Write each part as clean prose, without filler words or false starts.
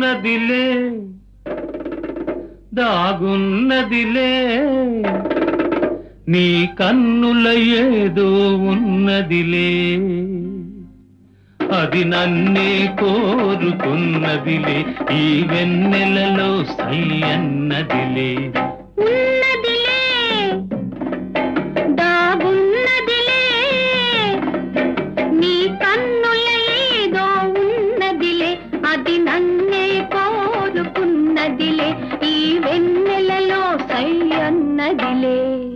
దాగున్నదిలే దాగున్నదిలే నీ కన్నుల ఏదో ఉన్నదిలే అది నన్నే కోరుకున్నదిలే ఈ వెన్నెలలో సై అన్నదిలే ఉన్నదిలే దాగున్నదిలే నీ కన్నుల ఏదో ఉన్నదిలే అది నన్నే కోరుకున్నదిలే ఈ వెన్నెలలో సై అన్నదిలే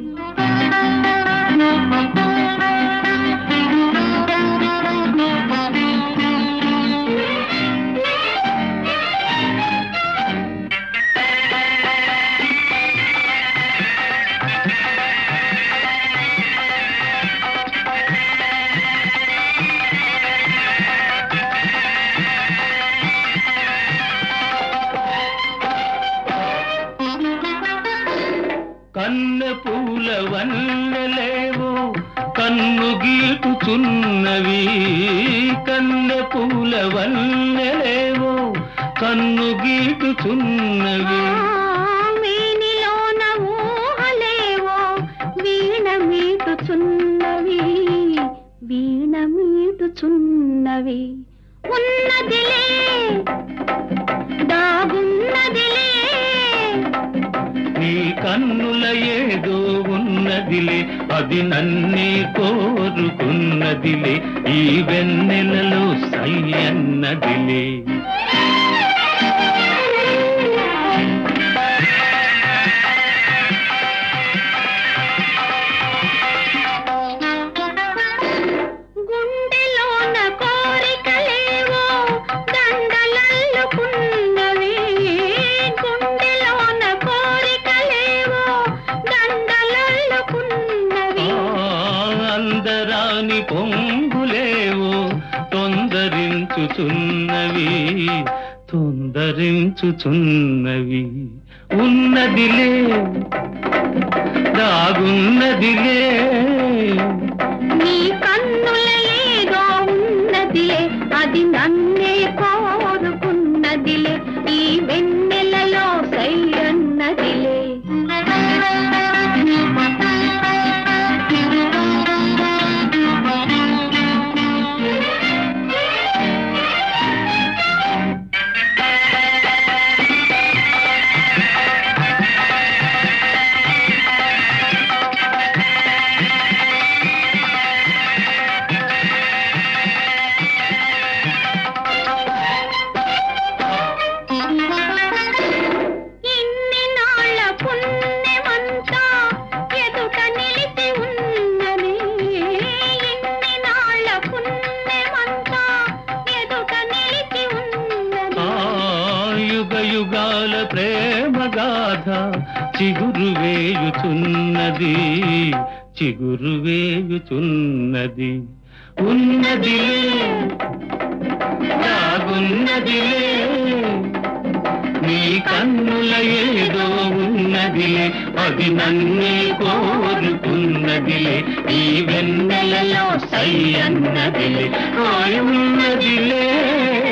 కన్నె పూల వన్నెలేవో కన్ను గీటుచున్నవి కన్నె పూల వన్నెలేవో కన్ను గీటుచున్నవి వీణిలోన ఊహలేవో వీణ మీటుచున్నవి వీణ మీటుచున్నవి ఉన్నదిలే దాగున్నదిలే నీ కన్నుల ఏదో ఉన్నదిలే అది నన్నే కోరుకున్నదిలే ఈ వెన్నెలలో సై అన్నదిలే గుండెలోన కోరికలేవో దండలల్లుకున్నవి గుండెలోన కోరికలేవో దండలల్లుకున్నవి అందరాని పొంగులేవో తొందరించుచున్నవి తొందరించుచున్నవి ఉన్నదిలే దాగున్నదిలే నీ కన్నుల ఏదో ఉన్నదిలే అది నన్నే కోరుకున్నదిలే ఈ వెన్నెలలో సై అన్నదిలే యుగాల ప్రేమ గాథ చిగురు వేయుచున్నది చిగురు వేయుచున్నది ఉన్నదిలే దాగున్నదిలే నీ కన్నుల ఏదో ఉన్నదిలే అది నన్నే కోరుకున్నదిలే ఈ వెన్నెలలో సై అన్నదిలే ఉన్నదిలే